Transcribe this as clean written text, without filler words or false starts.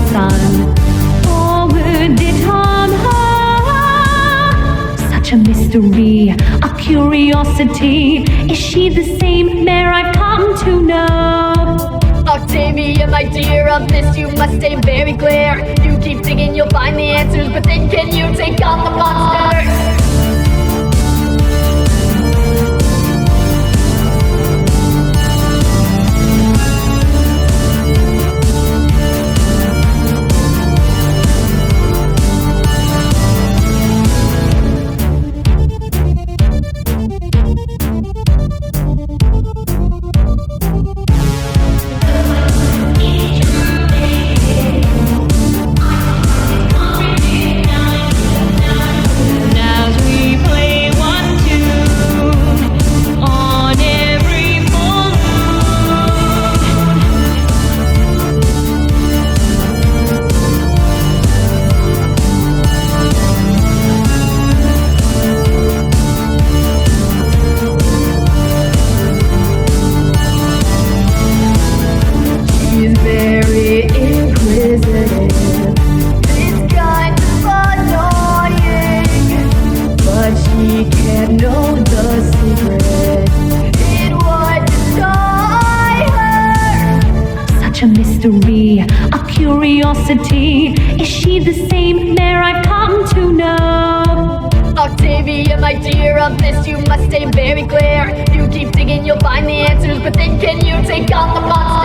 sun. Forward did harm her. Such a mystery, a curiosity. Is she the same mare I've come to know? Octavia, my dear, of this you must stay very clear. You keep digging, you'll find the answers, but then can you take on the monsters? She can't know the secret. It would destroy her. Such a mystery, a curiosity. Is she the same mare I've come to know? Octavia, my dear, of this you must stay very clear. You keep digging, you'll find the answers, but then can you take on the monster?